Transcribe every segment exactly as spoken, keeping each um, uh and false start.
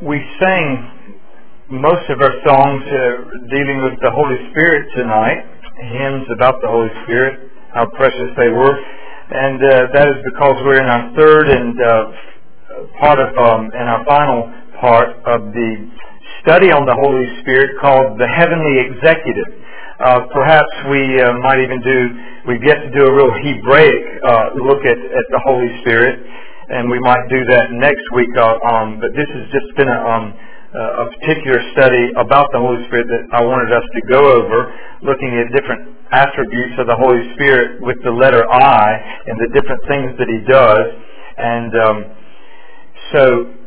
We sang most of our songs uh, dealing with the Holy Spirit tonight, hymns about the Holy Spirit, how precious they were, and uh, that is because we're in our third and uh, part of, um, in our final part of the study on the Holy Spirit called the Heavenly Executive. Uh, perhaps we uh, might even do, we've yet to do a real Hebraic uh, look at, at the Holy Spirit, and we might do that next week. Uh, um, but this has just been a, um, a particular study about the Holy Spirit that I wanted us to go over, looking at different attributes of the Holy Spirit with the letter I and the different things that He does. And um, so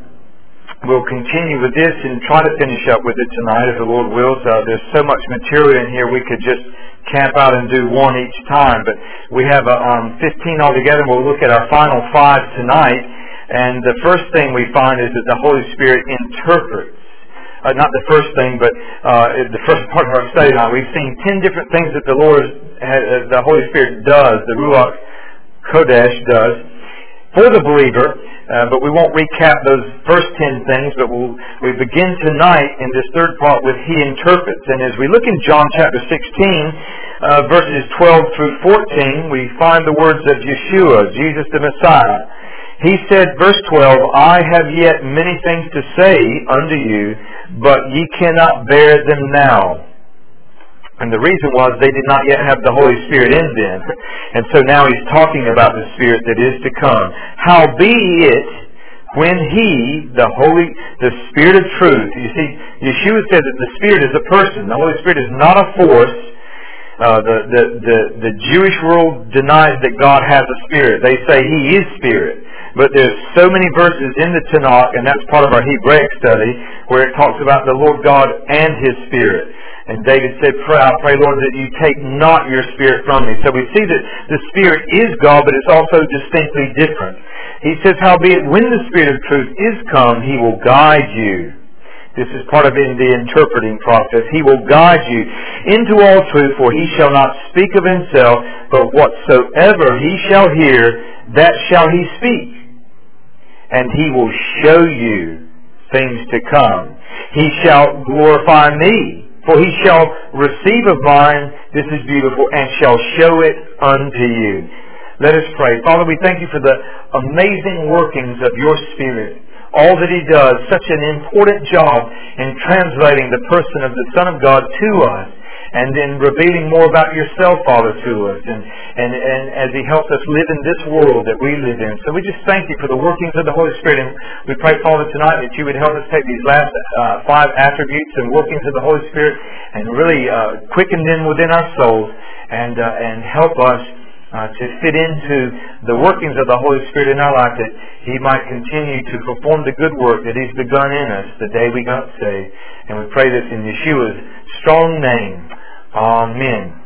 we'll continue with this and try to finish up with it tonight if the Lord wills. Uh, there's so much material in here we could just camp out and do one each time, but we have uh, um, fifteen altogether. We'll look at our final five tonight, and the first thing we find is that the Holy Spirit interprets. Uh, not the first thing, but uh, the first part of our study tonight. We've seen ten different things that the Lord, uh, the Holy Spirit does, the Ruach Kodesh does for the believer. Uh, but we won't recap those first ten things, but we'll, we begin tonight in this third part with He interprets. And as we look in John chapter sixteen, uh, verses twelve through fourteen, we find the words of Yeshua, Jesus the Messiah. He said, verse twelve, I have yet many things to say unto you, but ye cannot bear them now. And the reason was they did not yet have the Holy Spirit in them. And so now He's talking about the Spirit that is to come. Howbeit, when He, the Holy, the Spirit of truth, you see, Yeshua said that the Spirit is a person. The Holy Spirit is not a force. Uh, the, the, the, the Jewish world denies that God has a Spirit. They say He is Spirit. But there's so many verses in the Tanakh, and that's part of our Hebraic study, where it talks about the Lord God and His Spirit. And David said, pray, I pray, Lord, that you take not your Spirit from me. So we see that the Spirit is God, but it's also distinctly different. He says, howbeit, when the Spirit of truth is come, He will guide you. This is part of in the interpreting process. He will guide you into all truth, for He shall not speak of Himself, but whatsoever He shall hear, that shall He speak. And He will show you things to come. He shall glorify me. For He shall receive of mine, this is beautiful, and shall show it unto you. Let us pray. Father, we thank You for the amazing workings of Your Spirit. All that He does, such an important job in translating the person of the Son of God to us, and in revealing more about Yourself, Father, to us, and, and, and as He helps us live in this world that we live in. So we just thank You for the workings of the Holy Spirit, and we pray, Father, tonight that You would help us take these last uh, five attributes and workings of the Holy Spirit and really uh, quicken them within our souls and, uh, and help us uh, to fit into the workings of the Holy Spirit in our life, that He might continue to perform the good work that He's begun in us the day we got saved. And we pray this in Yeshua's strong name. Amen.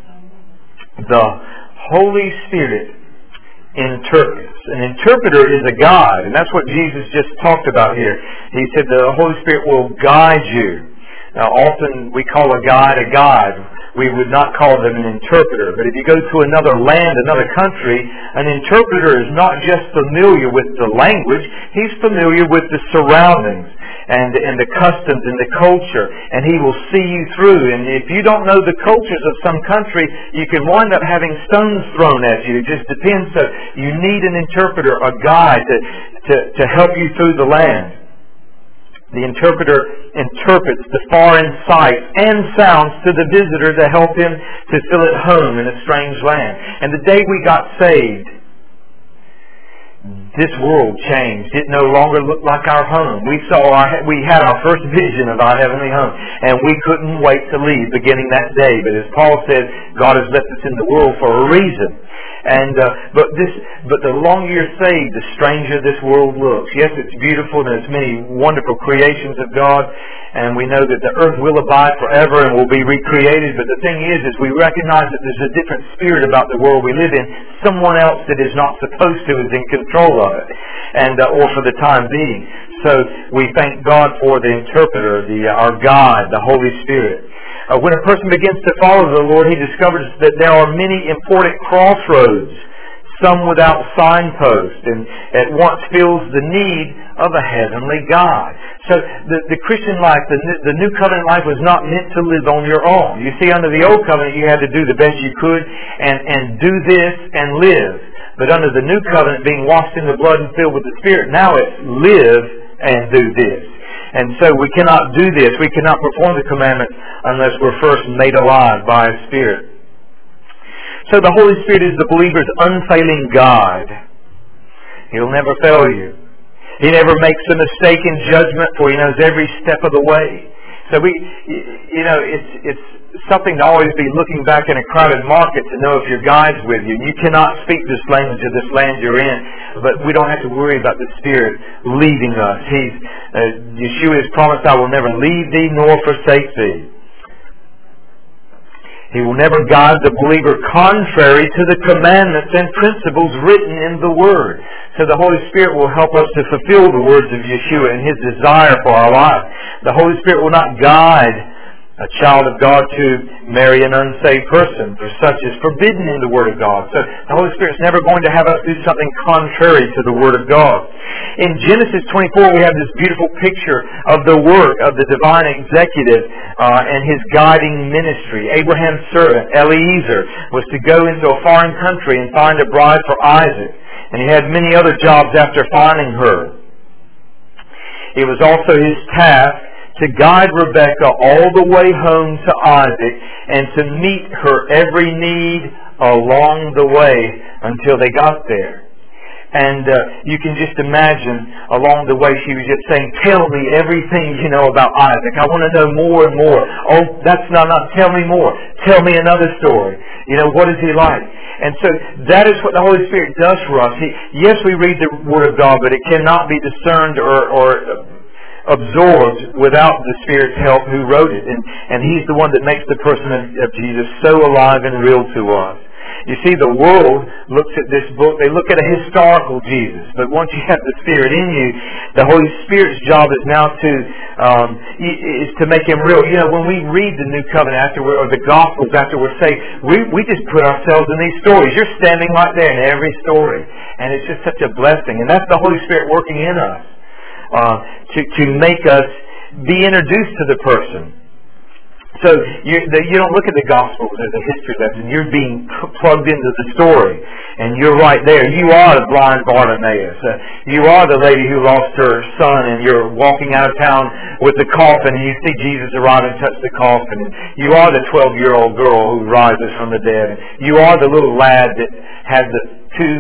The Holy Spirit interprets. An interpreter is a guide, and that's what Jesus just talked about here. He said the Holy Spirit will guide you. Now, often we call a guide a guide. We would not call them an interpreter. But if you go to another land, another country, an interpreter is not just familiar with the language, he's familiar with the surroundings and, and the customs and the culture, and he will see you through. And if you don't know the cultures of some country, you can wind up having stones thrown at you. It just depends. So you need an interpreter, a guide to, to, to help you through the land. The interpreter interprets the foreign sights and sounds to the visitor to help him to feel at home in a strange land. And the day we got saved, this world changed. It no longer looked like our home. We saw our, we had our first vision of our heavenly home, and we couldn't wait to leave beginning that day. But as Paul said, God has left us in the world for a reason. And uh, but this, but the longer you're saved, the stranger this world looks. Yes, it's beautiful, and there's many wonderful creations of God, and we know that the earth will abide forever and will be recreated. But the thing is, is we recognize that there's a different spirit about the world we live in. Someone else that is not supposed to is in control of it, and uh, or for the time being. So we thank God for the interpreter, the uh, our guide, the Holy Spirit. Uh, when a person begins to follow the Lord, he discovers that there are many important crossroads. some without signpost, and at once feels the need of a heavenly guide. So the, the Christian life, the, the New Covenant life was not meant to live on your own. You see, under the Old Covenant you had to do the best you could and, and do this and live. But under the New Covenant, being washed in the blood and filled with the Spirit, now it's live and do this. And so we cannot do this. We cannot perform the commandments unless we're first made alive by His Spirit. So the Holy Spirit is the believer's unfailing guide. He'll never fail you. He never makes a mistake in judgment, for He knows every step of the way. So we, you know, it's it's something to always be looking back in a crowded market to know if your guide's with you. You cannot speak this language of this land you're in, but we don't have to worry about the Spirit leading us. He's uh, Yeshua has promised, "I will never leave thee nor forsake thee." He will never guide the believer contrary to the commandments and principles written in the Word. So the Holy Spirit will help us to fulfill the words of Yeshua and His desire for our life. The Holy Spirit will not guide a child of God to marry an unsaved person, for such is forbidden in the Word of God. So the Holy Spirit's never going to have us do something contrary to the Word of God. In Genesis twenty-four, we have this beautiful picture of the work of the divine executive uh, and his guiding ministry. Abraham's servant, Eliezer, was to go into a foreign country and find a bride for Isaac. And he had many other jobs after finding her. It was also his task to guide Rebekah all the way home to Isaac and to meet her every need along the way until they got there. And uh, you can just imagine along the way she was just saying, "Tell me everything you know about Isaac. I want to know more and more. Oh, that's not enough. Tell me more. Tell me another story. You know, what is he like?" And so that is what the Holy Spirit does for us. He, yes, we read the Word of God, but it cannot be discerned or, or absorbed without the Spirit's help who wrote it. And, and He's the one that makes the person of, of Jesus so alive and real to us. You see, the world looks at this book, they look at a historical Jesus. But once you have the Spirit in you, the Holy Spirit's job is now to um, is to make Him real. You know, when we read the New Covenant after we're, or the Gospels after we're saved, we, we just put ourselves in these stories. You're standing right there in every story. And it's just such a blessing. And that's the Holy Spirit working in us uh, to, to make us be introduced to the person. So you, the, you don't look at the Gospels as a history lesson. You're being plugged into the story. And you're right there. You are the blind Bartimaeus. Uh, you are the lady who lost her son, and you're walking out of town with the coffin, and you see Jesus arrive and touch the coffin. And you are the twelve-year-old girl who rises from the dead. And you are the little lad that had the two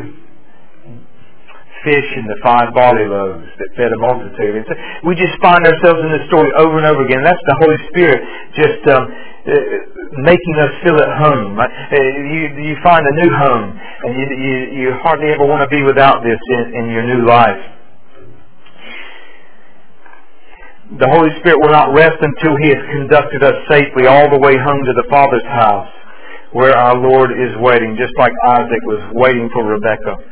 fish and the five barley loaves that fed a multitude. And so we just find ourselves in this story over and over again. That's the Holy Spirit just um, uh, making us feel at home. Uh, you, you find a new home, and you, you, you hardly ever want to be without this in, in your new life. The Holy Spirit will not rest until He has conducted us safely all the way home to the Father's house, where our Lord is waiting, just like Isaac was waiting for Rebekah.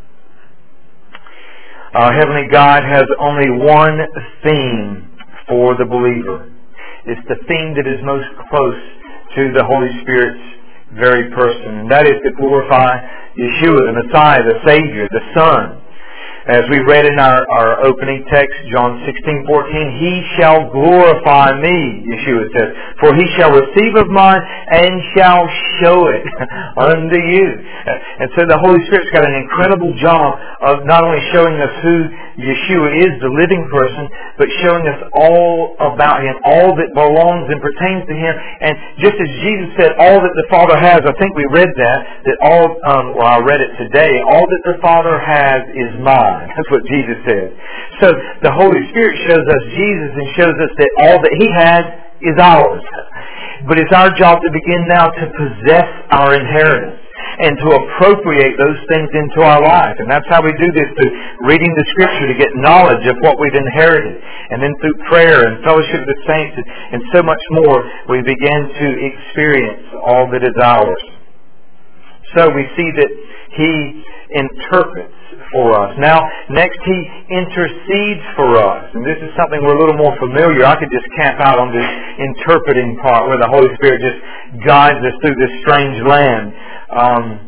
Our Heavenly God has only one theme for the believer. It's the theme that is most close to the Holy Spirit's very person. And that is to glorify Yeshua, the Messiah, the Savior, the Son. As we read in our, our opening text, John sixteen fourteen, He shall glorify me, Yeshua says, for He shall receive of mine and shall show it unto you. And so the Holy Spirit's got an incredible job of not only showing us who Yeshua is, the living person, but showing us all about Him, all that belongs and pertains to Him. And just as Jesus said, all that the Father has, I think we read that, that all, um, well I read it today, all that the Father has is mine. That's what Jesus said. So the Holy Spirit shows us Jesus and shows us that all that He has is ours. But it's our job to begin now to possess our inheritance and to appropriate those things into our life. And that's how we do this, through reading the Scripture to get knowledge of what we've inherited. And then through prayer and fellowship with the saints and so much more, we begin to experience all that is ours. So we see that He interprets for us. Now, next He intercedes for us. And this is something we're a little more familiar. I could just camp out on this interpreting part where the Holy Spirit just guides us through this strange land. Um,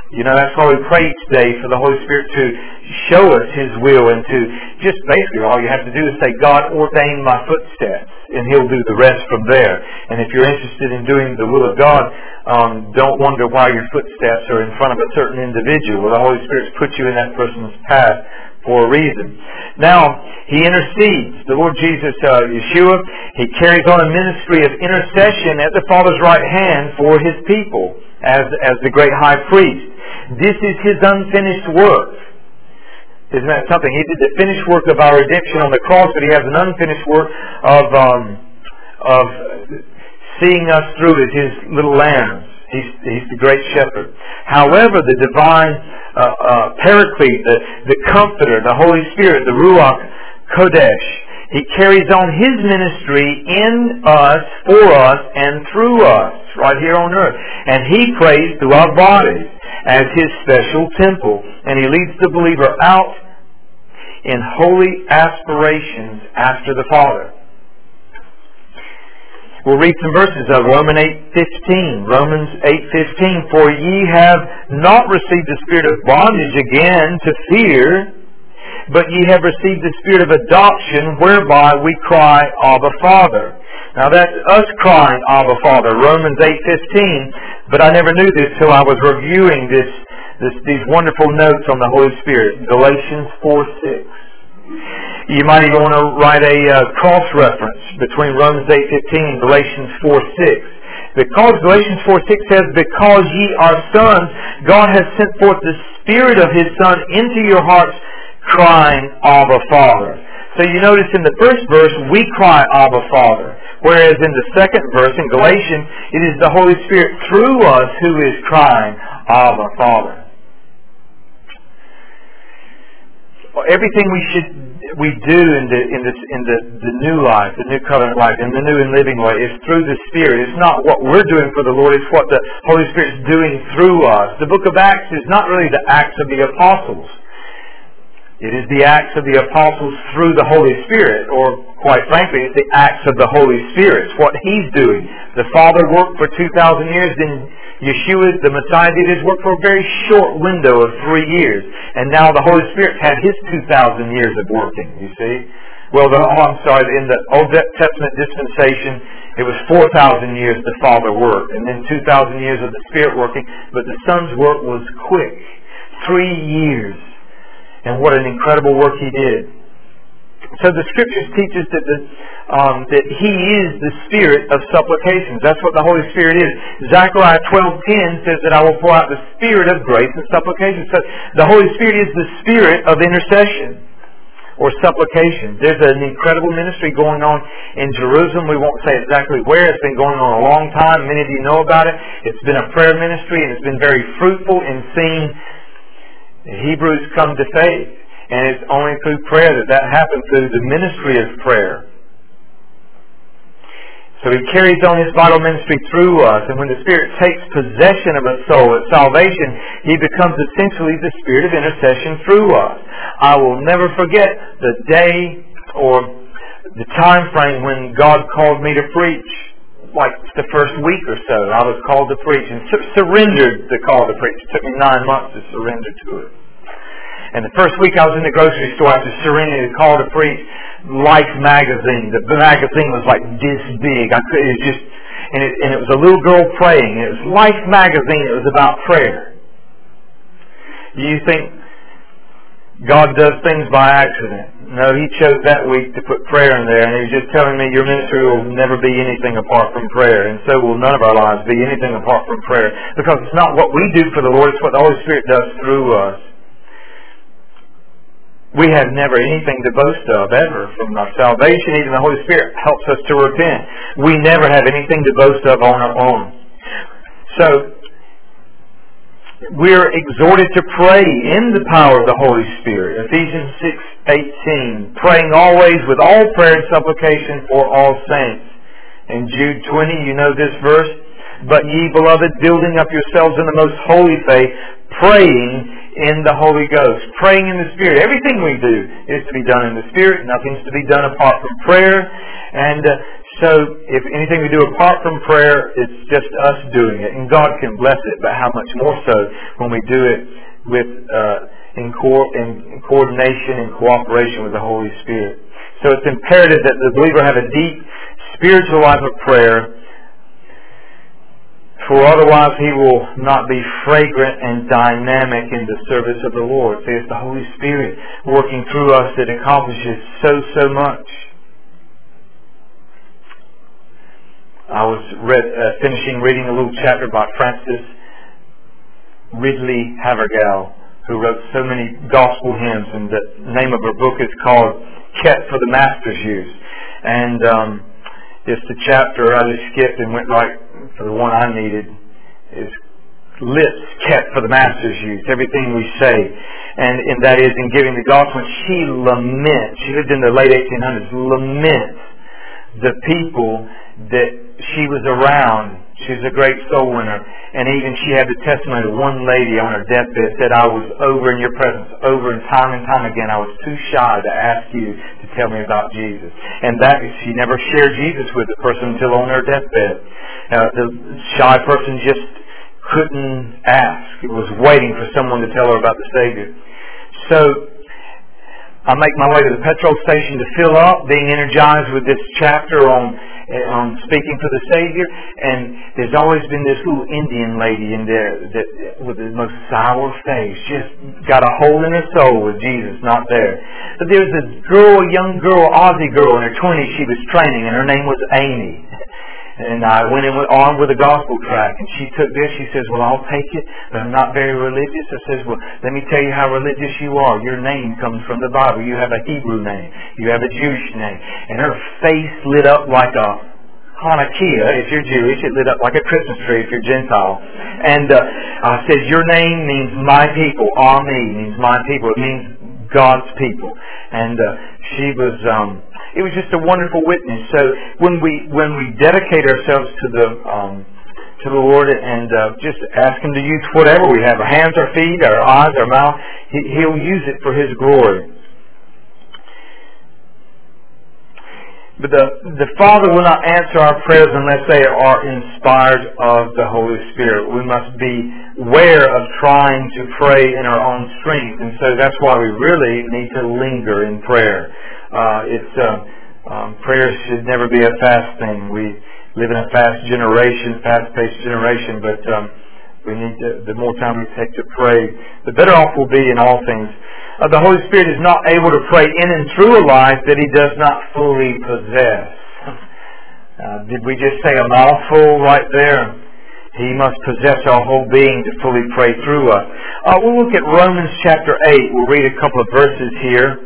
You know, that's why we pray each day for the Holy Spirit to show us His will and to just basically all you have to do is say, God, ordain my footsteps, and He'll do the rest from there. And if you're interested in doing the will of God, um, don't wonder why your footsteps are in front of a certain individual. The Holy Spirit's put you in that person's path for a reason. Now, He intercedes. The Lord Jesus, uh, Yeshua, He carries on a ministry of intercession at the Father's right hand for His people as, as the great high priest. This is His unfinished work. Isn't that something? He did the finished work of our redemption on the cross, but He has an unfinished work of um, of seeing us through as His little lambs. He's, he's the great shepherd. However, the divine uh, uh, Paraclete, the, the Comforter, the Holy Spirit, the Ruach Kodesh, He carries on His ministry in us, for us, and through us, right here on earth. And He prays through our bodies as His special temple. And He leads the believer out in holy aspirations after the Father. We'll read some verses of Romans eight fifteen. Romans eight fifteen. For ye have not received the spirit of bondage again to fear, but ye have received the spirit of adoption, whereby we cry, Abba, Father. Now that's us crying, Abba, Father. Romans eight fifteen. But I never knew this till I was reviewing this, this these wonderful notes on the Holy Spirit. Galatians four six. You might even want to write a uh, cross-reference between Romans eight fifteen and Galatians four six. Because Galatians four six says, because ye are sons, God has sent forth the Spirit of His Son into your hearts, crying, Abba, Father. So you notice in the first verse, we cry, Abba, Father. Whereas in the second verse, in Galatians, it is the Holy Spirit through us who is crying, Abba, Father. Everything we should we do in the in the in the, the new life, the new covenant life, in the new and living way, is through the Spirit. It's not what we're doing for the Lord; it's what the Holy Spirit's doing through us. The Book of Acts is not really the Acts of the Apostles. It is the Acts of the Apostles through the Holy Spirit, or quite frankly, it's the Acts of the Holy Spirit. It's what He's doing. The Father worked for two thousand years, then Yeshua, the Messiah, did His work for a very short window of three years. And now the Holy Spirit had His two thousand years of working, you see. Well, the, oh, I'm sorry, in the Old Testament dispensation, it was four thousand years the Father worked, and then two thousand years of the Spirit working, but the Son's work was quick. Three years. And what an incredible work He did. So the Scriptures teach us that, the, um, that He is the Spirit of supplications. That's what the Holy Spirit is. Zechariah twelve ten says that I will pour out the Spirit of grace and supplications. So the Holy Spirit is the Spirit of intercession or supplication. There's an incredible ministry going on in Jerusalem. We won't say exactly where. It's been going on a long time. Many of you know about it. It's been a prayer ministry, and it's been very fruitful in seeing Hebrews come to faith. And it's only through prayer that that happens, through the ministry of prayer. So He carries on His vital ministry through us. And when the Spirit takes possession of a soul at salvation, He becomes essentially the Spirit of intercession through us. I will never forget the day or the time frame when God called me to preach. Like the first week or so, I was called to preach and sur- surrendered the call to preach. It took me nine months to surrender to it. And the first week I was in the grocery store after surrendering the call to preach, Life magazine, the magazine was like this big. I could, it was just, and it, and it was a little girl praying. It was Life magazine. It was about prayer. You think God does things by accident? No, He chose that week to put prayer in there, and He was just telling me your ministry will never be anything apart from prayer, and so will none of our lives be anything apart from prayer, because it's not what we do for the Lord; it's what the Holy Spirit does through us. We have never anything to boast of, ever, from our salvation. Even the Holy Spirit helps us to repent. We never have anything to boast of on our own. So, we're exhorted to pray in the power of the Holy Spirit. Ephesians six eighteen, praying always with all prayer and supplication for all saints. In Jude twenty, you know this verse, but ye, beloved, building up yourselves in the most holy faith, praying in the Holy Ghost, praying in the Spirit. Everything we do is to be done in the Spirit. Nothing's to be done apart from prayer. And uh, So if anything we do apart from prayer, it's just us doing it. And God can bless it, but how much more so when we do it with uh, in, co- in coordination and cooperation with the Holy Spirit. So it's imperative that the believer have a deep spiritual life of prayer, for otherwise he will not be fragrant and dynamic in the service of the Lord. See, it's the Holy Spirit working through us that accomplishes so, so much. I was read, uh, finishing reading a little chapter by Francis Ridley Havergal, who wrote so many gospel hymns, and the name of her book is called Kept for the Master's Use. And um, just the chapter I just skipped and went right for the one I needed is lips kept for the Master's use, everything we say. And, and that is in giving the gospel. She laments, she lived in the late eighteen hundreds, laments the people that she was around. She was a great soul winner. And even she had the testimony of one lady on her deathbed said, I was over in your presence, over and time and time again. I was too shy to ask you to tell me about Jesus. And that she never shared Jesus with the person until on her deathbed. Uh, the shy person just couldn't ask. It was waiting for someone to tell her about the Savior. So I make my way to the petrol station to fill up, being energized with this chapter on on speaking for the Savior, and there's always been this little Indian lady in there that with the most sour face, just got a hole in her soul with Jesus not there. But there was this girl, a young girl, Aussie girl in her twenties, she was training, and her name was Amy. And I went in with, on with a gospel track, and she took this. She says, well, I'll take it, but I'm not very religious. I says, well, let me tell you how religious you are. Your name comes from the Bible. You have a Hebrew name. You have a Jewish name. And her face lit up like a Hanukkah if you're Jewish. It lit up like a Christmas tree if you're Gentile. And uh, I said, your name means my people. Ami means my people. It means God's people. And uh, she was... Um, It was just a wonderful witness. So when we when we dedicate ourselves to the um, to the Lord and uh, just ask Him to use whatever we have, our hands, our feet, our eyes, our mouth, he, He'll use it for His glory. But the the Father will not answer our prayers unless they are inspired of the Holy Spirit. We must be aware of trying to pray in our own strength, and so that's why we really need to linger in prayer. Uh, it's uh, um, prayer should never be a fast thing. We live in a fast generation, fast-paced generation, but um, we need to, the more time we take to pray, the better off we'll be in all things. Uh, the Holy Spirit is not able to pray in and through a life that He does not fully possess. Uh, did we just say a mouthful right there? He must possess our whole being to fully pray through us. Uh, we'll look at Romans chapter eight. We'll read a couple of verses here.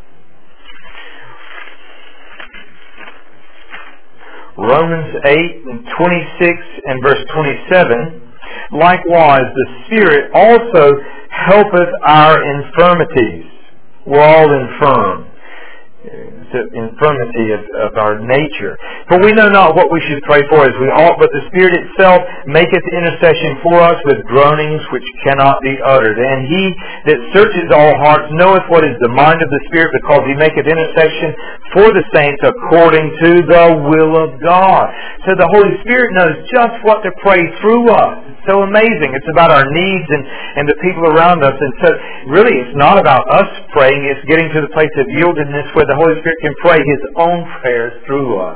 Romans eight and twenty-six and verse twenty-seven. Likewise, the Spirit also helpeth our infirmities. We're all infirm. It's the infirmity of, of our nature. For we know not what we should pray for as we ought, but the Spirit itself maketh intercession for us with groanings which cannot be uttered. And He that searches all hearts knoweth what is the mind of the Spirit, because He maketh intercession for the saints according to the will of God. So the Holy Spirit knows just what to pray through us. It's so amazing. It's about our needs and, and the people around us. And so really it's not about us praying. It's getting to the place of yieldedness where the Holy Spirit can pray His own prayers through us.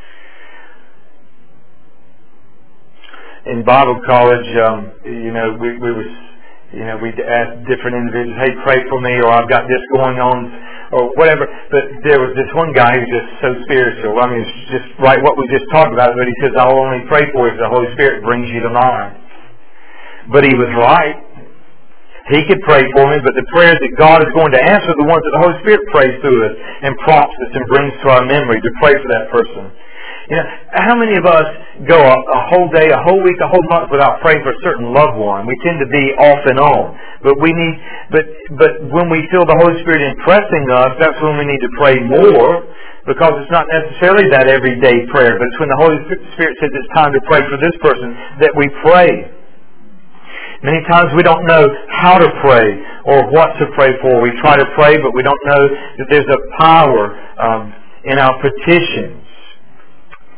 In Bible college, um, you know, we, we was, you know, we'd ask different individuals, hey, pray for me, or I've got this going on, or whatever. But there was this one guy who was just so spiritual. I mean, it's just right what we just talked about, but he says, I'll only pray for you if the Holy Spirit brings you to mind. But he was right. He could pray for me, but the prayers that God is going to answer are the ones that the Holy Spirit prays through us and prompts us and brings to our memory to pray for that person. You know, how many of us go a, a whole day, a whole week, a whole month without praying for a certain loved one? We tend to be off and on. But we need, but, but when we feel the Holy Spirit impressing us, that's when we need to pray more, because it's not necessarily that everyday prayer, but it's when the Holy Spirit says it's time to pray for this person that we pray. Many times we don't know how to pray or what to pray for. We try to pray, but we don't know that there's a power um, in our petitions.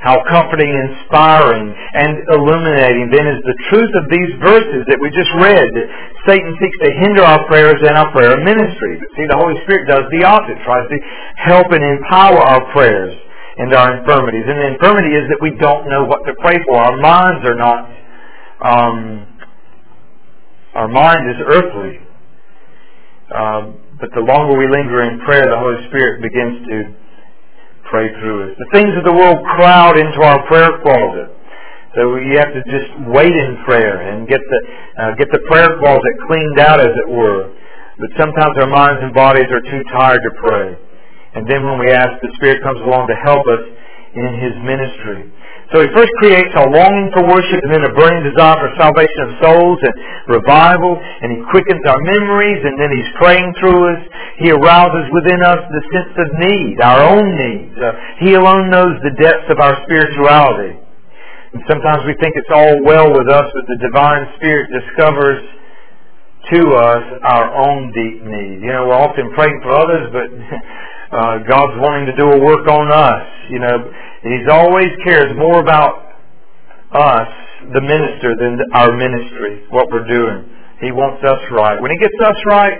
How comforting, inspiring, and illuminating then is the truth of these verses that we just read, that Satan seeks to hinder our prayers and our prayer ministry. But see, the Holy Spirit does the opposite, tries to help and empower our prayers and our infirmities. And the infirmity is that we don't know what to pray for. Our minds are not, um, our mind is earthly. Um, but the longer we linger in prayer, the Holy Spirit begins to pray through us. The things of the world crowd into our prayer closet. So you have to just wait in prayer and get the uh, get the prayer closet cleaned out, as it were. But sometimes our minds and bodies are too tired to pray. And then when we ask, the Spirit comes along to help us in His ministry. So He first creates a longing for worship and then a burning desire for salvation of souls and revival. And He quickens our memories, and then He's praying through us. He arouses within us the sense of need, our own needs. Uh, he alone knows the depths of our spirituality. And sometimes we think it's all well with us, but the Divine Spirit discovers to us our own deep need. You know, we're often praying for others, but uh, God's wanting to do a work on us. You know, He's always cares more about us, the minister, than our ministry, what we're doing. He wants us right. When He gets us right,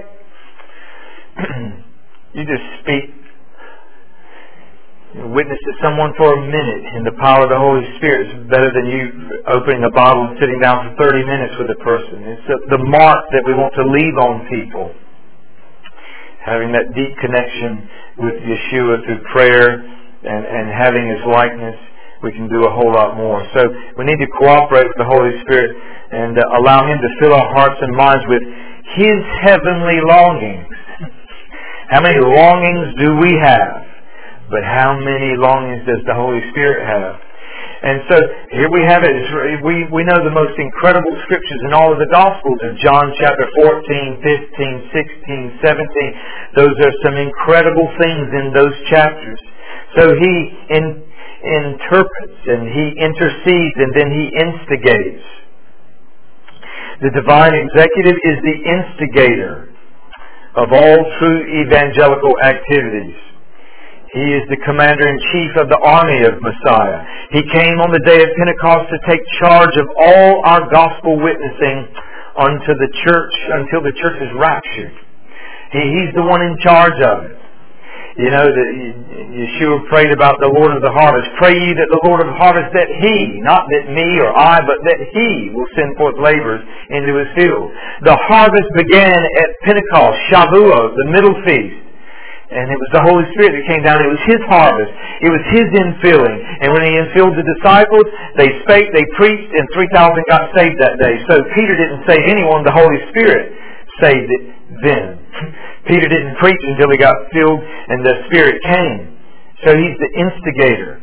you just speak, you know, witness to someone for a minute in the power of the Holy Spirit. It's better than you opening a Bible and sitting down for thirty minutes with a person. It's the mark that we want to leave on people. Having that deep connection with Yeshua through prayer and, and having His likeness, we can do a whole lot more. So we need to cooperate with the Holy Spirit and uh, allow Him to fill our hearts and minds with His heavenly longings. How many longings do we have? But how many longings does the Holy Spirit have? And so here we have it. We, we know the most incredible scriptures in all of the Gospels of John chapter fourteen, fifteen, sixteen, seventeen. Those are some incredible things in those chapters. So He in, interprets and He intercedes and then He instigates. The divine executive is the instigator of all true evangelical activities. He is the commander-in-chief of the army of Messiah. He came on the day of Pentecost to take charge of all our gospel witnessing unto the church, until the church is raptured. He, he's the one in charge of it. You know, that Yeshua prayed about the Lord of the harvest. Pray ye that the Lord of the harvest, that He, not that me or I, but that He will send forth laborers into His field. The harvest began at Pentecost, Shavuot, the middle feast. And it was the Holy Spirit that came down. It was His harvest. It was His infilling. And when He infilled the disciples, they spake, they preached, and three thousand got saved that day. So Peter didn't save anyone. The Holy Spirit saved it then. Peter didn't preach until he got filled and the Spirit came. So He's the instigator.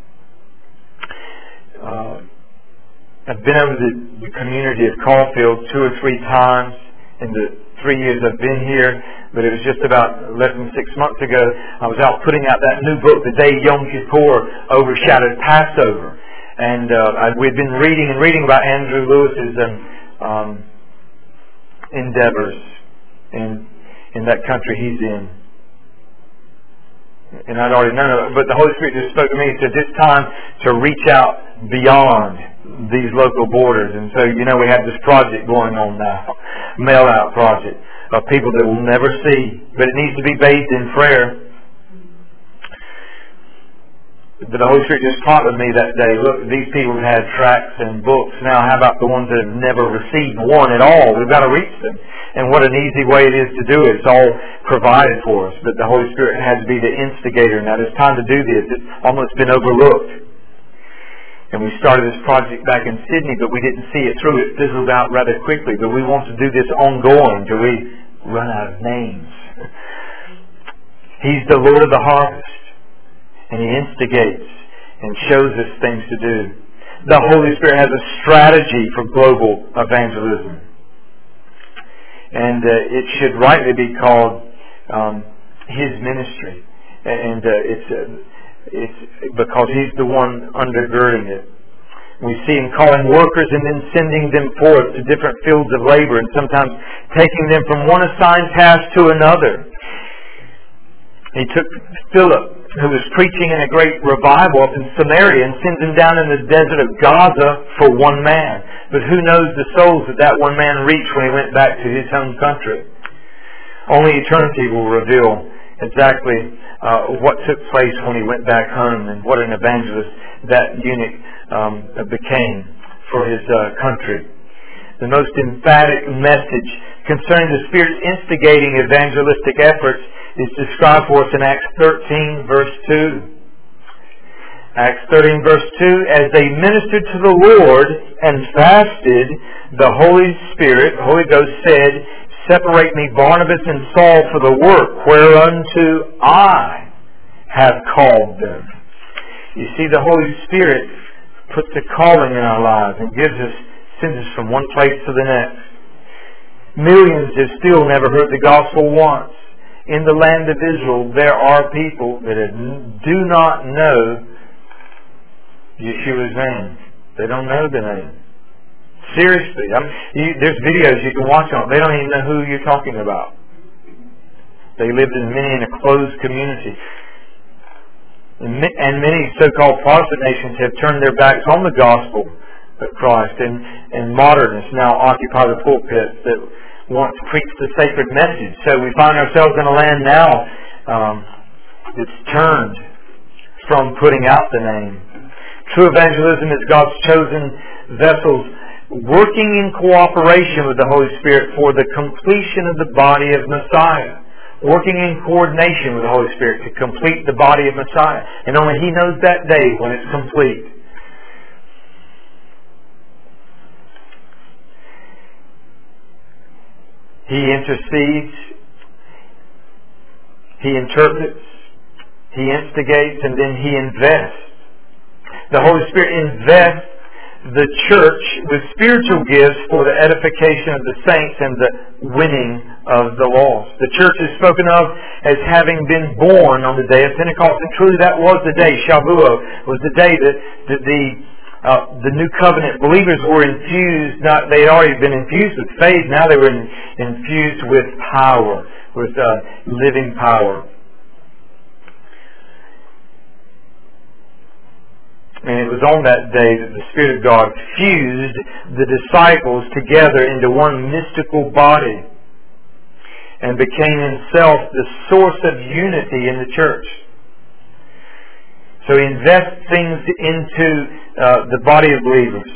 Uh, I've been over the, the community of Caulfield two or three times in the three years I've been here, but it was just about less than six months ago. I was out putting out that new book, The Day Yom Kippur Overshadowed Passover. And uh, I, we'd been reading and reading about Andrew Lewis's um, um, endeavors in, in that country he's in. And I'd already known it, but the Holy Spirit just spoke to me. He said, it's time to reach out beyond these local borders. And so, you know, we have this project going on now, mail-out project of people that we'll never see. But it needs to be bathed in prayer. But the Holy Spirit just prompted me that day, look, these people have had tracts and books. Now how about the ones that have never received one at all? We've got to reach them. And what an easy way it is to do it. It's all provided for us. But the Holy Spirit has to be the instigator. Now it's time to do this. It's almost been overlooked. And we started this project back in Sydney, but we didn't see it through. It fizzled out rather quickly. But we want to do this ongoing till we run out of names. He's the Lord of the harvest. And He instigates and shows us things to do. The Holy Spirit has a strategy for global evangelism. And uh, it should rightly be called um, His ministry. And uh, it's, uh, it's because He's the one undergirding it. We see Him calling workers and then sending them forth to different fields of labor, and sometimes taking them from one assigned task to another. He took Philip who was preaching in a great revival up in Samaria, and sends him down in the desert of Gaza for one man. But who knows the souls that that one man reached when he went back to his home country? Only eternity will reveal exactly uh, what took place when he went back home, and what an evangelist that eunuch um, became for his uh, country. The most emphatic message concerning the Spirit's instigating evangelistic efforts is described for us in Acts thirteen, verse two. Acts thirteen, verse two, as they ministered to the Lord and fasted, the Holy Spirit, the Holy Ghost said, "Separate me Barnabas and Saul for the work whereunto I have called them." You see, the Holy Spirit puts a calling in our lives and gives us, sends us from one place to the next. Millions have still never heard the gospel once. In the land of Israel, there are people that do not know Yeshua's name. They don't know the name. Seriously. I mean, you, there's videos you can watch on. They don't even know who you're talking about. They lived in many in a closed community. And many so-called Protestant nations have turned their backs on the gospel of Christ, and, and modernists now occupy the pulpits that want to preach the sacred message. So we find ourselves in a land now um, that's turned from putting out the name. True evangelism is God's chosen vessels working in cooperation with the Holy Spirit for the completion of the body of Messiah. Working in coordination with the Holy Spirit to complete the body of Messiah. And only He knows that day when it's complete. He intercedes, He interprets, He instigates, and then He invests. The Holy Spirit invests the church with spiritual gifts for the edification of the saints and the winning of the lost. The church is spoken of as having been born on the day of Pentecost, and truly that was the day. Shavuot was the day that, that the uh, the new covenant believers were infused. Not they had already been infused with faith. Now they were in, infused with power, with uh, living power. And it was on that day that the Spirit of God fused the disciples together into one mystical body and became Himself the source of unity in the church. So He invests things into uh, the body of believers.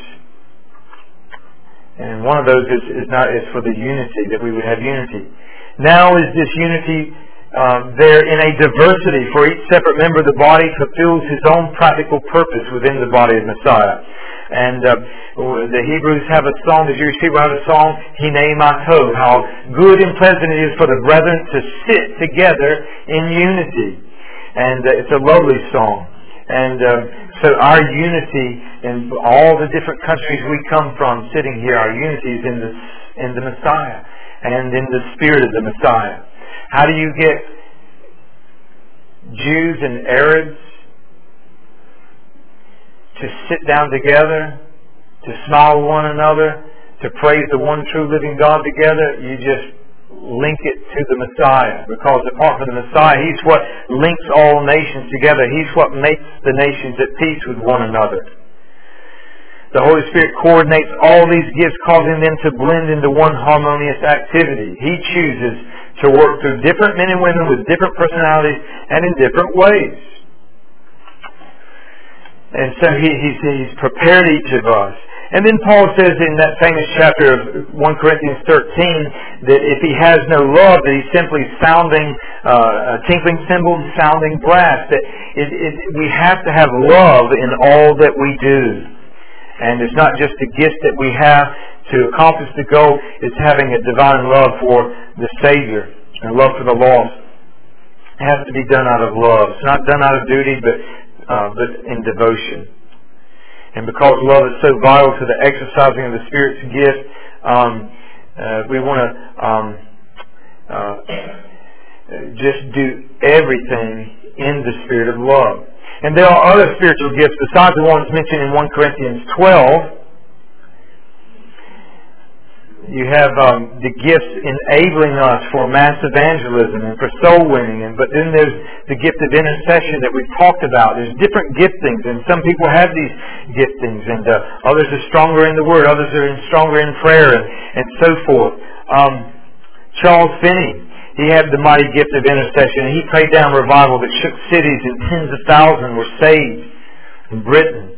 And one of those is, is not is for the unity, that we would have unity. Now is this unity Um, there in a diversity, for each separate member of the body fulfills his own practical purpose within the body of Messiah. And uh, the Hebrews have a song, the Jewish people have a song, Hinei Mato, how good and pleasant it is for the brethren to sit together in unity. And uh, it's a lovely song. And uh, so our unity in all the different countries we come from, sitting here, our unity is in the, in the Messiah and in the Spirit of the Messiah. How do you get Jews and Arabs to sit down together, to smile with one another, to praise the one true living God together? You just link it to the Messiah. Because apart from the Messiah, He's what links all nations together. He's what makes the nations at peace with one another. The Holy Spirit coordinates all these gifts, causing them to blend into one harmonious activity. He chooses to work through different men and women with different personalities and in different ways. And so he, he's, he's prepared each of us. And then Paul says in that famous chapter of First Corinthians thirteen that if he has no love, that he's simply sounding uh, a tinkling cymbal and sounding brass. That it, it, we have to have love in all that we do. And it's not just a gift that we have to accomplish the goal. It's having a divine love for the Savior and love for the lost. It has to be done out of love. It's not done out of duty, but uh, but in devotion. And because love is so vital to the exercising of the Spirit's gift, um, uh, we want to um, uh, just do everything in the spirit of love. And there are other spiritual gifts besides the ones mentioned in First Corinthians twelve. You have um, the gifts enabling us for mass evangelism and for soul winning. And but then there's the gift of intercession that we've talked about. There's different giftings, and some people have these giftings, and uh, others are stronger in the Word, others are stronger in prayer, and, and so forth. Um, Charles Finney, he had the mighty gift of intercession, and he prayed down revival that shook cities, and tens of thousands were saved in Britain.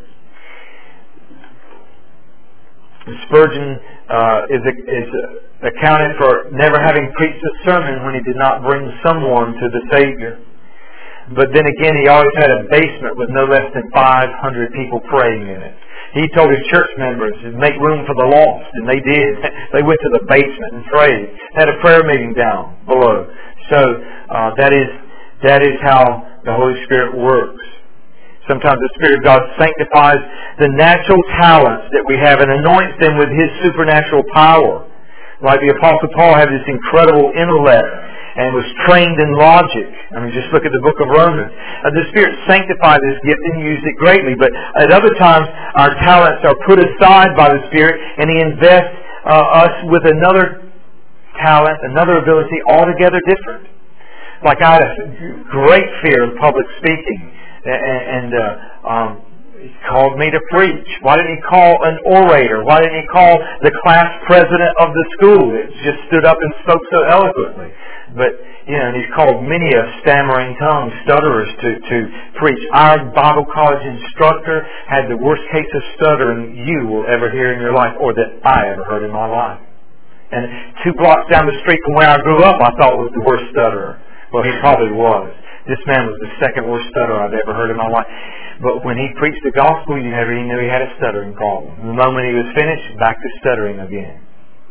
Spurgeon uh, is, is accounted for never having preached a sermon when he did not bring someone to the Savior. But then again, he always had a basement with no less than five hundred people praying in it. He told his church members to make room for the lost, and they did. They went to the basement and prayed. Had a prayer meeting down below. So uh, that is that is how the Holy Spirit works. Sometimes the Spirit of God sanctifies the natural talents that we have and anoints them with His supernatural power. Like the Apostle Paul had this incredible intellect and was trained in logic. I mean, just look at the book of Romans. Uh, the Spirit sanctified this gift and used it greatly. But at other times, our talents are put aside by the Spirit, and He invests uh, us with another talent, another ability altogether different. Like I had a great fear of public speaking. And uh, um, he called me to preach. Why didn't he call an orator? Why didn't he call the class president of the school that just stood up and spoke so eloquently? But, you know, and he's called many of stammering tongue stutterers to, to preach. Our Bible college instructor had the worst case of stuttering you will ever hear in your life, or that I ever heard in my life. And two blocks down the street from where I grew up, I thought was the worst stutterer. Well, he probably was. This man was the second worst stutterer I've ever heard in my life. But when he preached the gospel, you never even knew he had a stuttering problem. The moment he was finished, back to stuttering again.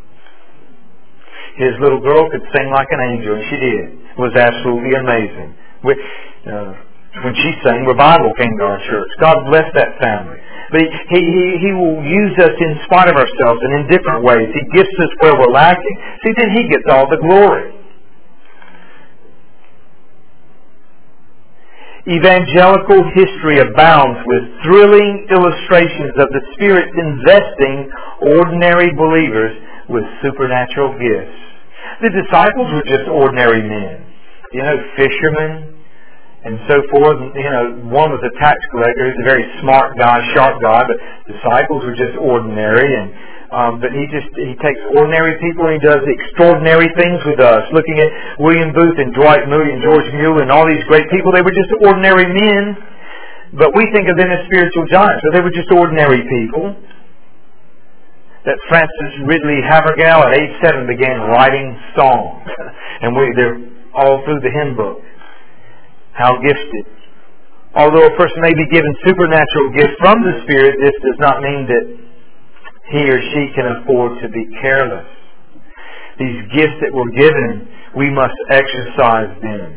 His little girl could sing like an angel, and she did. It was absolutely amazing. We, uh, when she sang, revival came to our church. God bless that family. But he, he, he will use us in spite of ourselves and in different ways. He gifts us where we're lacking. See, then He gets all the glory. Evangelical history abounds with thrilling illustrations of the Spirit investing ordinary believers with supernatural gifts. The disciples were just ordinary men, you know, fishermen and so forth. You know, one was a tax collector. He's a very smart guy, sharp guy, but disciples were just ordinary. And Um, but he just he takes ordinary people and he does extraordinary things with us. Looking at William Booth and Dwight Moody and George Mueller and all these great people, they were just ordinary men. But we think of them as spiritual giants, but they were just ordinary people. That Francis Ridley Havergal at age seven began writing songs, and we they're all through the hymn book. How gifted! Although a person may be given supernatural gifts from the Spirit, this does not mean that he or she can afford to be careless. These gifts that were given, we must exercise them.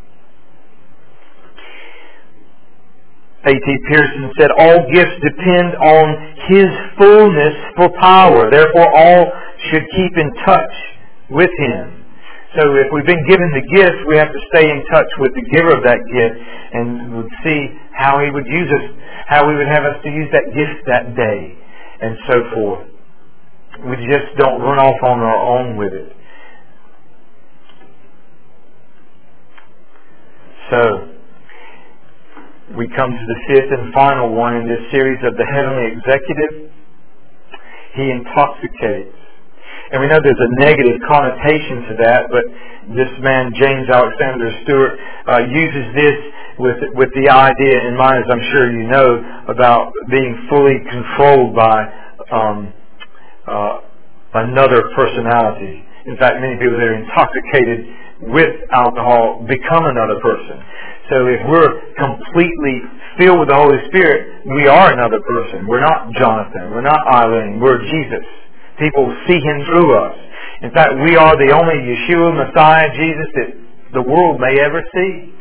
A T Pearson said, all gifts depend on His fullness for power. Therefore, all should keep in touch with Him. So if we've been given the gift, we have to stay in touch with the giver of that gift and would see how He would use us, how He would have us to use that gift that day, and so forth. We just don't run off on our own with it. So, we come to the fifth and final one in this series of the heavenly executive. He intoxicates. And we know there's a negative connotation to that, but this man, James Alexander Stewart, uh, uses this with with the idea in mind, as I'm sure you know, about being fully controlled by um, uh, another personality. In fact, many people that are intoxicated with alcohol become another person. So if we're completely filled with the Holy Spirit, we are another person. We're not Jonathan. We're not Eileen. We're Jesus. People see Him through us. In fact, we are the only Yeshua, Messiah, Jesus that the world may ever see.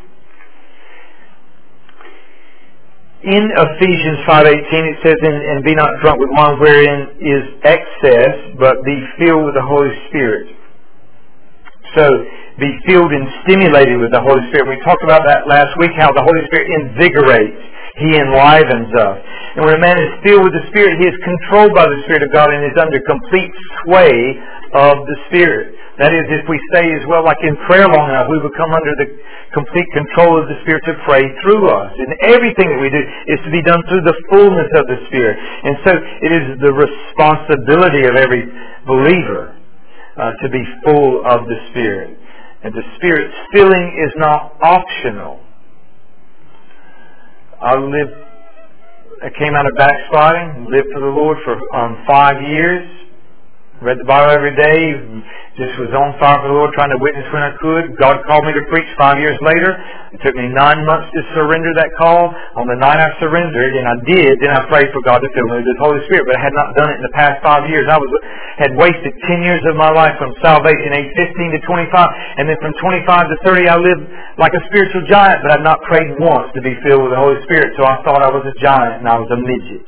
In Ephesians five eighteen it says, and, and be not drunk with wine wherein is excess, but be filled with the Holy Spirit. So, be filled and stimulated with the Holy Spirit. We talked about that last week, how the Holy Spirit invigorates. He enlivens us. And when a man is filled with the Spirit, he is controlled by the Spirit of God and is under complete sway of the Spirit. That is, if we stay as well, like in prayer long enough, we will come under the complete control of the Spirit to pray through us. And everything that we do is to be done through the fullness of the Spirit. And so it is the responsibility of every believer uh, to be full of the Spirit. And the Spirit's filling is not optional. I lived, I came out of backsliding, lived for the Lord for um, five years, read the Bible every day, just was on fire for the Lord, trying to witness when I could. God called me to preach five years later. It took me nine months to surrender that call. On the night I surrendered, and I did, then I prayed for God to fill me with the Holy Spirit, but I had not done it in the past five years. I was had wasted ten years of my life from salvation, age fifteen to twenty-five, and then from twenty-five to thirty I lived like a spiritual giant, but I've not prayed once to be filled with the Holy Spirit, so I thought I was a giant and I was a midget.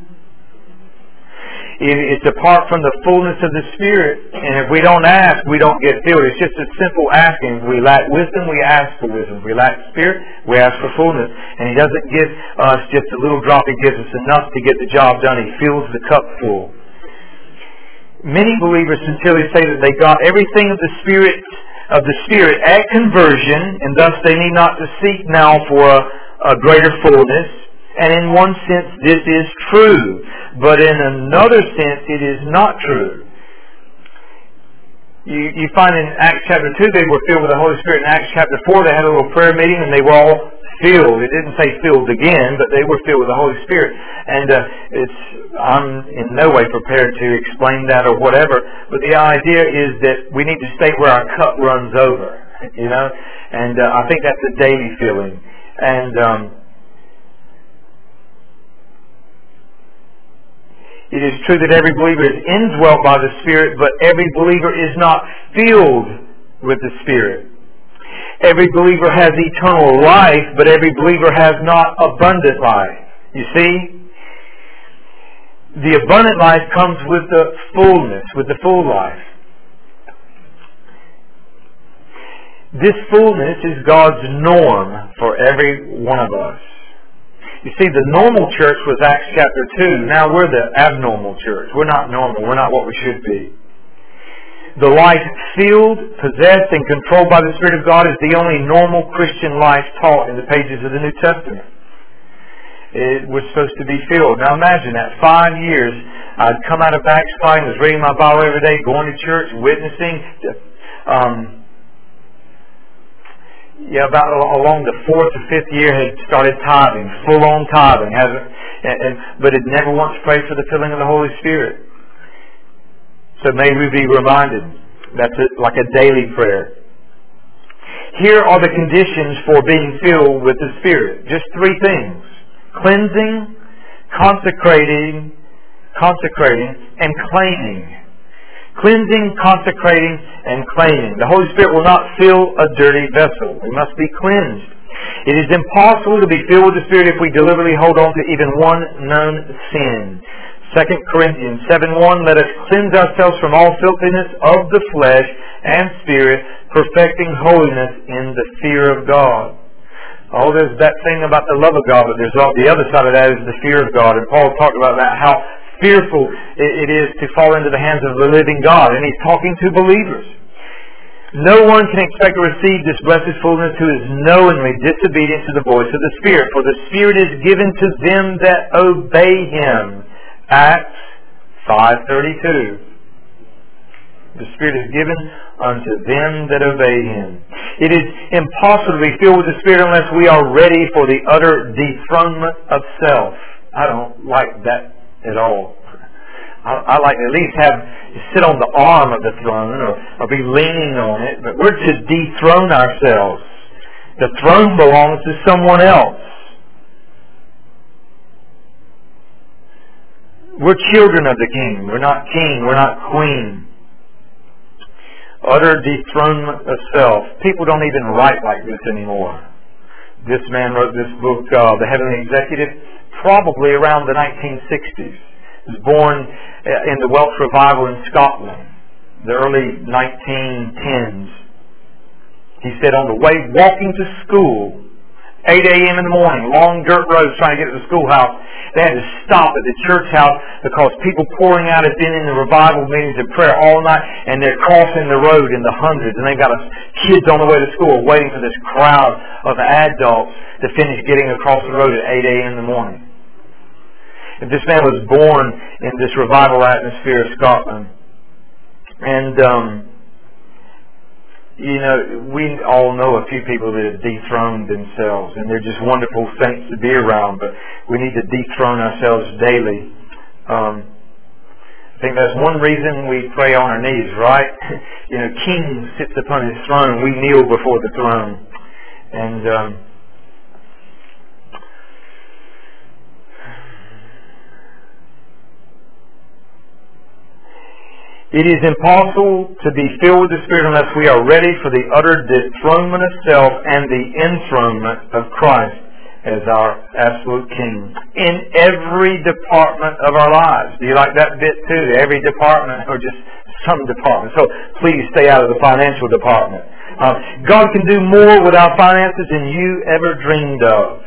It's apart from the fullness of the Spirit. And if we don't ask, we don't get filled. It's just a simple asking. If we lack wisdom, we ask for wisdom. If we lack Spirit, we ask for fullness. And He doesn't give us just a little drop. He gives us enough to get the job done. He fills the cup full. Many believers sincerely say that they got everything of the Spirit of the Spirit at conversion, and thus they need not to seek now for a, a greater fullness. And in one sense, this is true. But in another sense, it is not true. You, you find in Acts chapter two, they were filled with the Holy Spirit. In Acts chapter four, they had a little prayer meeting and they were all filled. It didn't say filled again, but they were filled with the Holy Spirit. And uh, it's I'm in no way prepared to explain that or whatever. But the idea is that we need to stay where our cup runs over. You know? And uh, I think that's a daily feeling. And... Um, It is true that every believer is indwelt by the Spirit, but every believer is not filled with the Spirit. Every believer has eternal life, but every believer has not abundant life. You see? The abundant life comes with the fullness, with the full life. This fullness is God's norm for every one of us. You see, the normal church was Acts chapter two. Now we're the abnormal church. We're not normal. We're not what we should be. The life filled, possessed, and controlled by the Spirit of God is the only normal Christian life taught in the pages of the New Testament. It was supposed to be filled. Now imagine that. Five years, I'd come out of backsliding, was reading my Bible every day, going to church, witnessing. Um, Yeah, about along the fourth or fifth year had started tithing, full-on tithing, hasn't, and, and, but had never once prayed for the filling of the Holy Spirit. So may we be reminded. That's a, like a daily prayer. Here are the conditions for being filled with the Spirit. Just three things. Cleansing, consecrating, consecrating, and claiming. Cleansing, consecrating, and claiming. The Holy Spirit will not fill a dirty vessel. We must be cleansed. It is impossible to be filled with the Spirit if we deliberately hold on to even one known sin. Second Corinthians seven one, let us cleanse ourselves from all filthiness of the flesh and spirit, perfecting holiness in the fear of God. Oh, there's that thing about the love of God, but there's all, the other side of that is the fear of God. And Paul talked about that, how fearful it is to fall into the hands of the living God. And he's talking to believers. No one can expect to receive this blessed fullness who is knowingly disobedient to the voice of the Spirit. For the Spirit is given to them that obey Him. Acts five thirty-two. The Spirit is given unto them that obey Him. It is impossible to be filled with the Spirit unless we are ready for the utter dethronement of self. I don't like that at all. I, I like to at least have sit on the arm of the throne or, or be leaning on it. But we're to dethrone ourselves. The throne belongs to someone else. We're children of the King. We're not king. We're not queen. Utter dethronement of self. People don't even write like this anymore. This man wrote this book, uh, The Heavenly Executive, probably around the nineteen sixties. He was born in the Welsh Revival in Scotland, the early nineteen tens. He said, on the way walking to school, eight a.m. in the morning, long dirt roads trying to get to the schoolhouse. They had to stop at the church house because people pouring out had been in the revival meetings and prayer all night, and they're crossing the road in the hundreds, and they've got kids on the way to school waiting for this crowd of adults to finish getting across the road at eight a.m. in the morning. And this man was born in this revival atmosphere of Scotland. And, um, you know, we all know a few people that have dethroned themselves, and they're just wonderful saints to be around, but we need to dethrone ourselves daily. Um, I think that's one reason we pray on our knees, right? You know, King sits upon his throne, we kneel before the throne. And, um, it is impossible to be filled with the Spirit unless we are ready for the utter dethronement of self and the enthronement of Christ as our absolute King in every department of our lives. Do you like that bit too? Every department, or just some department? So please stay out of the financial department. Uh, God can do more with our finances than you ever dreamed of.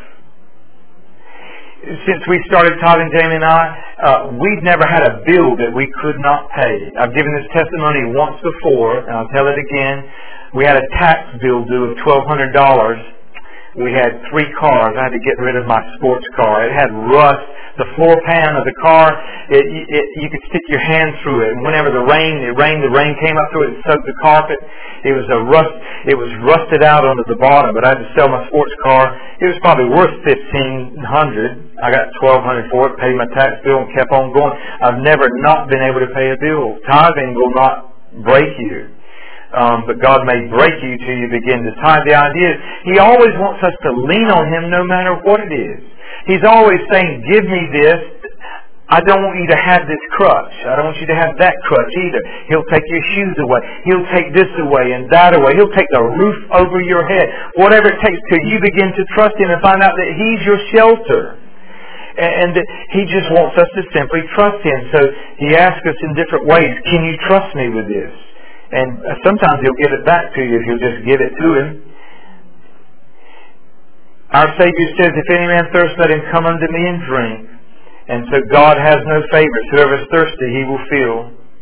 Since we started tithing, Jamie and I, uh, we've never had a bill that we could not pay. I've given this testimony once before, and I'll tell it again. We had a tax bill due of twelve hundred dollars. We had three cars. I had to get rid of my sports car. It had rust. The floor pan of the car, it, it, you could stick your hand through it. And whenever the rain, it rained, the rain came up through it and soaked the carpet. It was a rust. It was rusted out onto the bottom. But I had to sell my sports car. It was probably worth fifteen hundred dollars. I got twelve hundred dollars for it, paid my tax bill, and kept on going. I've never not been able to pay a bill. Tithing will not break you. Um, but God may break you till you begin to tithe. The idea is He always wants us to lean on Him no matter what it is. He's always saying, give me this. I don't want you to have this crutch. I don't want you to have that crutch either. He'll take your shoes away. He'll take this away and that away. He'll take the roof over your head. Whatever it takes till you begin to trust Him and find out that He's your shelter. And that He just wants us to simply trust Him. So He asks us in different ways, can you trust me with this? And sometimes He'll give it back to you if you'll just give it to Him. Our Savior says, if any man thirst, let him come unto me and drink. And so God has no favorites. Whoever is thirsty, He will fill.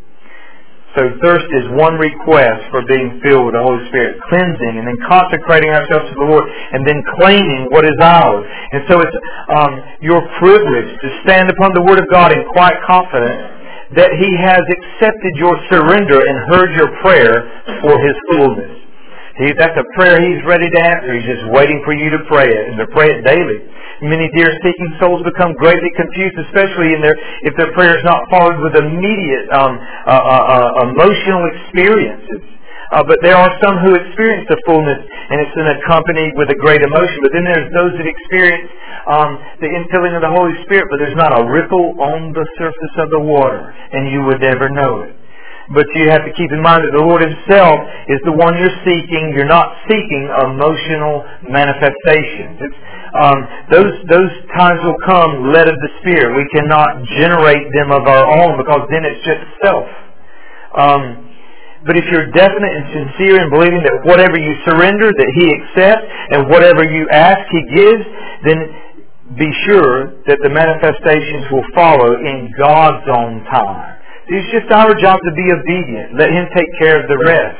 So thirst is one request for being filled with the Holy Spirit. Cleansing and then consecrating ourselves to the Lord and then claiming what is ours. And so it's um, your privilege to stand upon the Word of God in quiet confidence that He has accepted your surrender and heard your prayer for His fullness. He, that's a prayer He's ready to answer. He's just waiting for you to pray it and to pray it daily. Many dear seeking souls become greatly confused, especially in their if their prayer is not followed with immediate um, uh, uh, uh, emotional experiences. Uh, but there are some who experience the fullness, and it's been accompanied with a great emotion. But then there's those that experience um, the infilling of the Holy Spirit, but there's not a ripple on the surface of the water, and you would never know it. But you have to keep in mind that the Lord Himself is the one you're seeking. You're not seeking emotional manifestations. It's, um, those those times will come led of the Spirit. We cannot generate them of our own because then it's just self. Um, but if you're definite and sincere in believing that whatever you surrender, that He accepts, and whatever you ask, He gives, then be sure that the manifestations will follow in God's own time. It's just our job to be obedient. Let Him take care of the rest.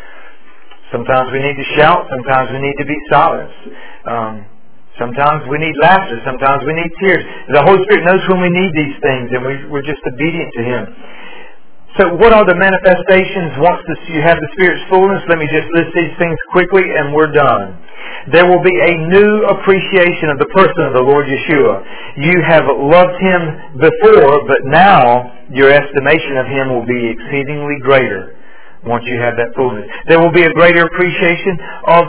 Sometimes we need to shout. Sometimes we need to be silent. Um, sometimes we need laughter. Sometimes we need tears. The Holy Spirit knows when we need these things, and we, we're just obedient to Him. So what are the manifestations once this, you have the Spirit's fullness? Let me just list these things quickly, and we're done. There will be a new appreciation of the person of the Lord Yeshua. You have loved Him before, but now your estimation of Him will be exceedingly greater once you have that fullness. There will be a greater appreciation of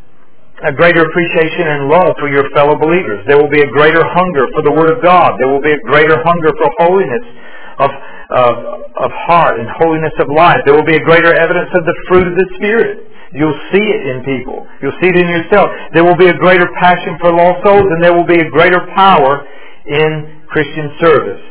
a greater appreciation and love for your fellow believers. There will be a greater hunger for the Word of God. There will be a greater hunger for holiness of of, of heart and holiness of life. There will be a greater evidence of the fruit of the Spirit. You'll see it in people. You'll see it in yourself. There will be a greater passion for lost souls, and there will be a greater power in Christian service.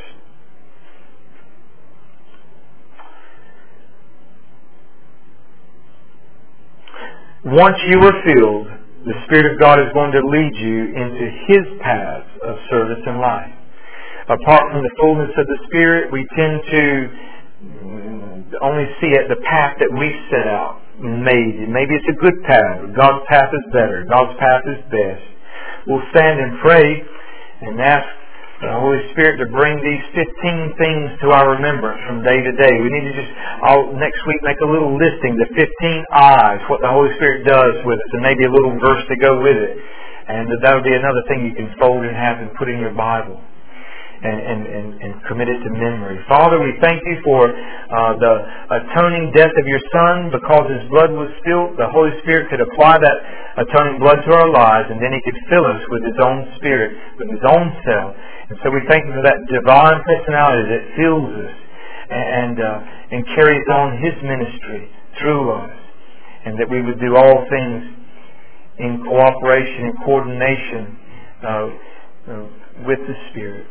Once you are filled, The Spirit of God is going to lead you into His paths of service and life. Apart from the fullness of the Spirit, we tend to only see it the path that we've set out. Maybe. Maybe it's a good path. God's path is better. God's path is best. We'll stand and pray and ask the Holy Spirit to bring these fifteen things to our remembrance from day to day. We need to just, I'll next week make a little listing, the fifteen I's, what the Holy Spirit does with us, and maybe a little verse to go with it. And that'll be another thing you can fold in half and put in your Bible. And, and, and, and commit it to memory. Father, we thank you for uh, the atoning death of your Son. Because His blood was spilled, the Holy Spirit could apply that atoning blood to our lives, and then He could fill us with His own Spirit, with His own self. And so we thank you for that divine personality that fills us and, uh, and carries on His ministry through us. And that we would do all things in cooperation and coordination uh, uh, with the Spirit.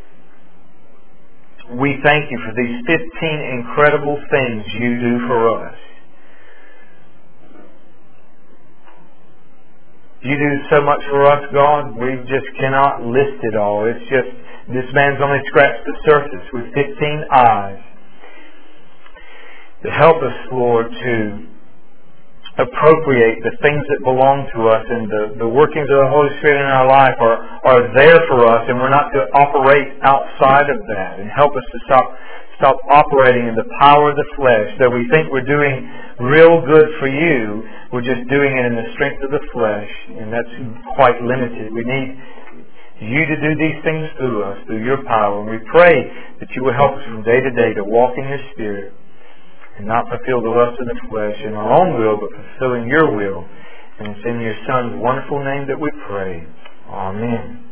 We thank you for these fifteen incredible things you do for us. You do so much for us, God, we just cannot list it all. It's just, this man's only scratched the surface with fifteen eyes. To help us, Lord, to appropriate the things that belong to us, and the, the workings of the Holy Spirit in our life are, are there for us, and we're not to operate outside of that. And help us to stop stop operating in the power of the flesh. That we think we're doing real good for you, we're just doing it in the strength of the flesh, and that's quite limited. We need you to do these things through us, through your power. And we pray that you will help us from day to day to walk in your Spirit, and not fulfill the lust of the flesh in our own will, but fulfilling your will. And it's in your Son's wonderful name that we pray. Amen.